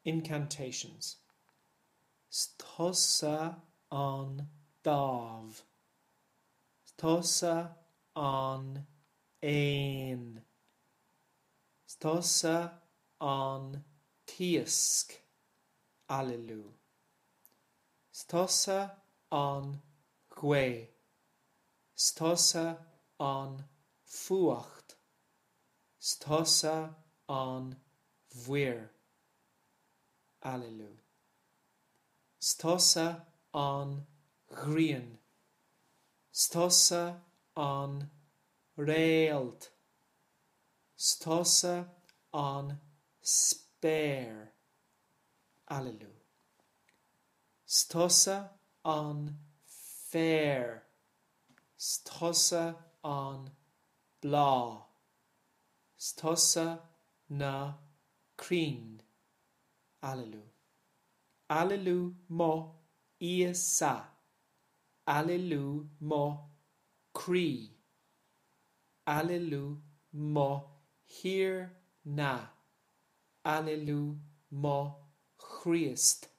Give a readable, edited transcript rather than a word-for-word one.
incantations. Stosa an dav. Stosa an ein. Stosa an tiask. Alleluia. Stosa an gwe. Stosa an fuacht. Stosa an vuir. Alleluia. Stosa an grian. Stosa an réalt. Stosa an spare. Alleluia. Stosa an fair. Stosa an blá. Stosa na crin. Alleluia. Alleluia mo isa. Alleluia mo crí. Alleluia mo hir na. Alleluia mo Christ.